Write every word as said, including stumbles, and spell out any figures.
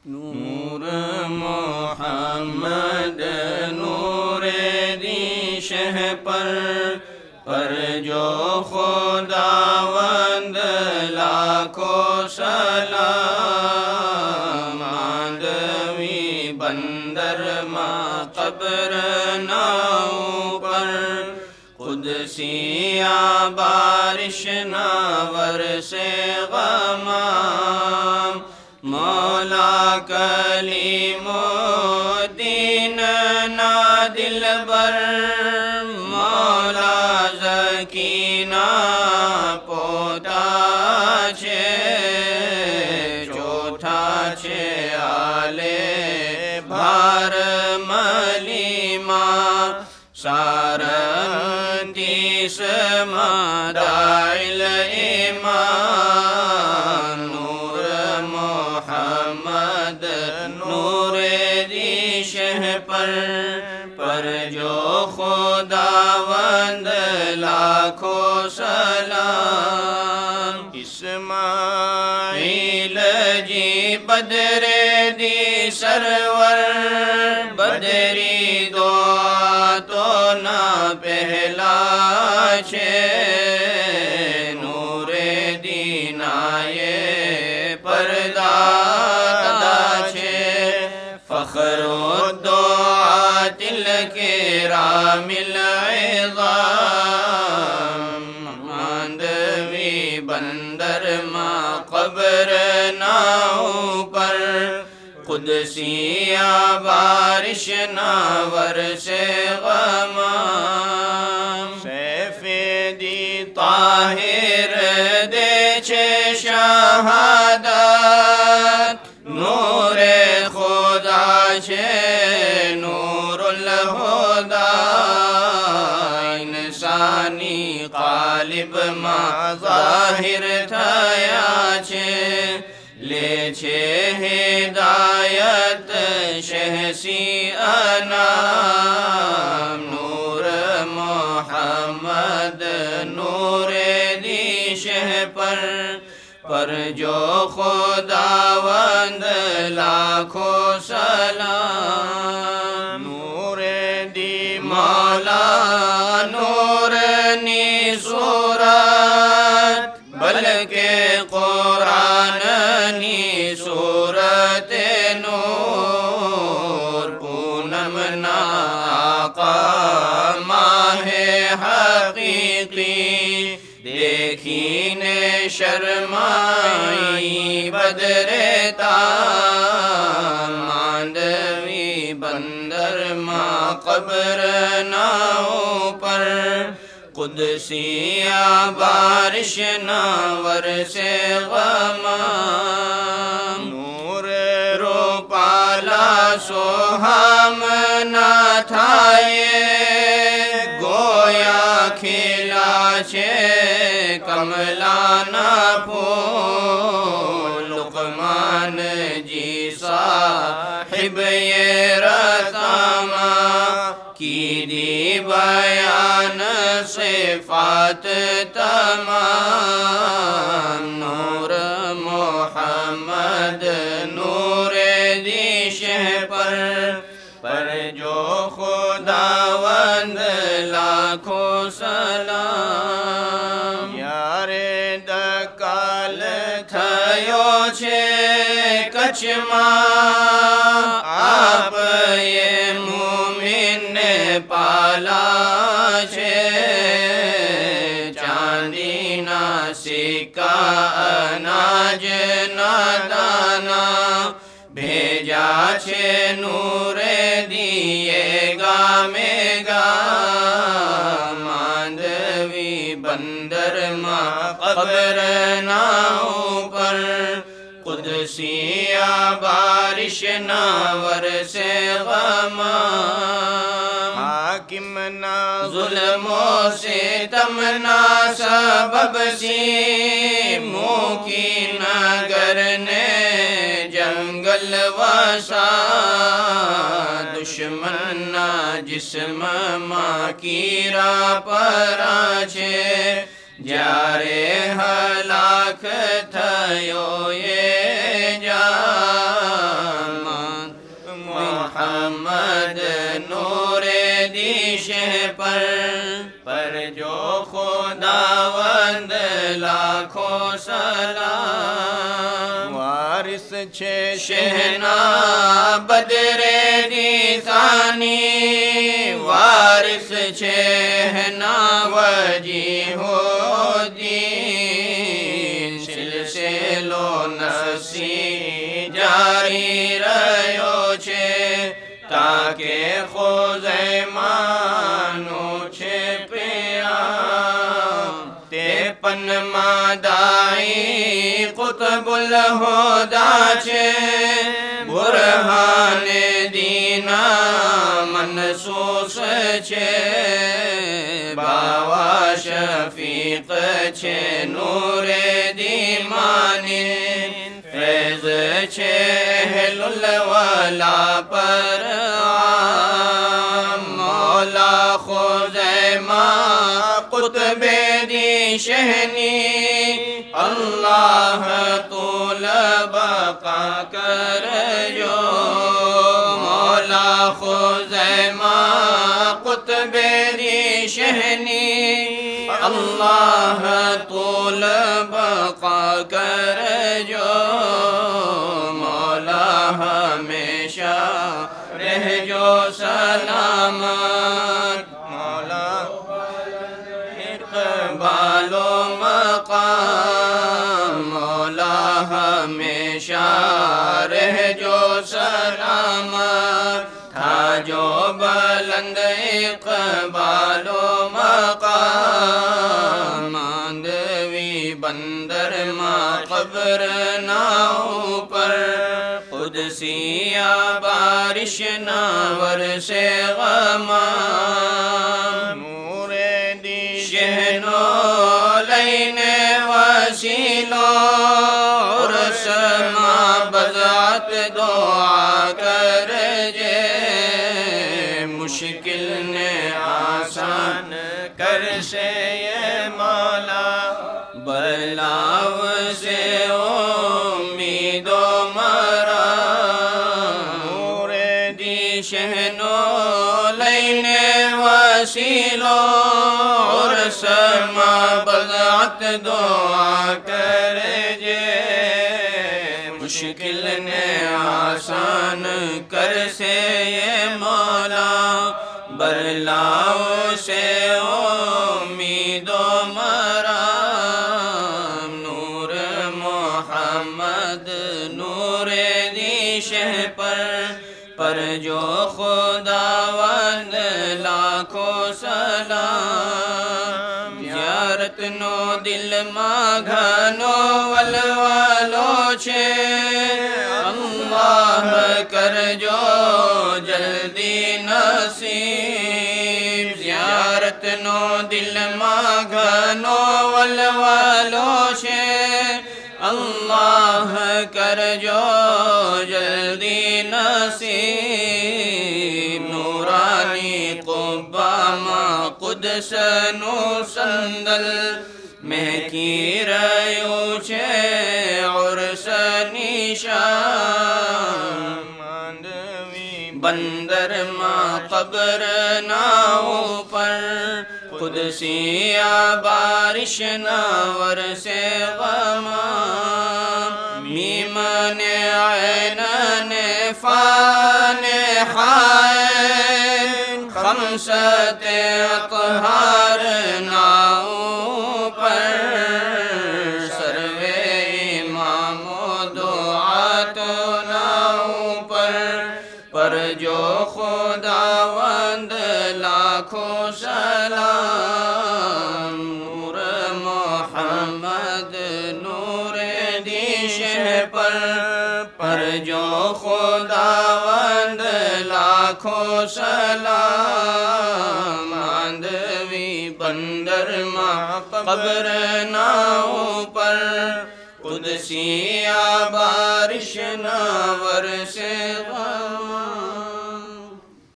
نور محمد نور دی شہ پر پر جو خداوند لاکھوں سلام ماندوی بندر ما قبر ناؤ پر قدسیاں بارش ناور سے غمام مولا کلیم الدین نا دلبر مولا زکینہ پوتا چھے چوتھا چھے آلے بھار ملیما سارندیس مدائل ایمان نور محمد نور دی شہ پر پر جو خداوند لاکھوں سلام اسماعیل جی بدر دی سرور بدری دعا تو نہ پہلا چھے نور دین آئے پردہ چھے فخر الدعا تل کے رام العظام ماندوی بندر ما قبر ناؤ پر قدسیاں بارش ناور سے غمام سیف دی طاہر دے چھے شہادت نور خدا چھے نور الہدا انسانی قالب ما ظاہر تھیا چھے لے چھے ہدایت شہسی انام نور محمد نور دی شہ پر پر جو خداوند لاکھوں سلام نور دی مولا نور نی صورت بلکہ قرآن نی صورت نور پونم نا آقا ماہ حقیقی دیکھینے شرمائی بدر تام ماندوی بندر ما قبر ناؤ پر قدسیاں بارش ناور سے غمام نور رو پالا سوہم نہ تھائے گویا کھلا چھے کملا نہ پھول لقمان جی صاحب یہ رتامہ کی دی بیان صفات تمام نور محمد نور دی شہ پر پر جو خداوند لاکھوں سلام یار دکال تھیو چھے کچما آپ یہ مومن پالا چھے چاندی نا سکا اناج نا دانا بھیجا چھے نور دیے گا میں گا ماندوی بندر ما قبر ناؤ پر قدسیاں بارش ناور سے غمام حاکم نا ظلم و ستم نا سبب سی منہ کی نگر نے جنگل وسا دشمن نا جسم ماں کی راہ پر آچھے جارے ہلاک تھیو یہ جان دی شہ پر پر جو خداوند لاکھوں سلام وارث چھے شہنا بدر دی ثانی وارث چھے نا وجیہ الدین سلسلو نسی جاری رہیو چھے تاکہ خوزیمانو چھے پیام تے پن مادائی قطب الہدا چھے برہان دینا منسوس چھے باوا شفیق چھے نور دیمانی فیض چھے اہل الولا پر عام مولا خزیمہ قطب دی شہنی اللہ طول بقا کر جو مولا خزیمہ قطب دی شہنی اللہ طول بقا کر جو مولا ہمیشہ رہ جو سلامت مولا اقبال و مقام مولا ہمیشہ رہ جو سلامت تھا جو بلند اقبال و مقام ماندوی بندر ماں قبر ناؤ پر قدسیہ بارش ناور سے غمام نور دی شہنو لین وسیلو رسما بذات دعا کر جے مشکل نے آسان کر سے یہ مولا برلاو سے امید و مرام نور دی شہنو لین وسیلو رسما بذات دعا کر جے مشکل نے آسان کر سے یہ مولا برلاؤ سے امید و مرام نور محمد نور دی شہ پر پر جو خداوند لاکھوں سلام زیارت نو دل ماگھنو ولوالو چھے اللہ کر جو جلدی نصیب زیارت نو دل ماگھنو ولوالو چھے اللہ کر جو جلدی نصیب نورانی قبہ ماں قدس نو سندل مہکی ریو چھے عرس نیشان بندر ماں قبر ناؤ پر قدسیہ بارش ناور سے غمام میمن عینن فان حائن خمسط اطہار ناؤ پر سروے امام و دعات ناؤ پر پر جو خداوند لاکھوں سلام نور محمد نور دی شہ پر پر جو خداوند لاکھوں سلام ماندوی بندر ماں قبر ناؤ پر قدسیہ بارش ناور سے غم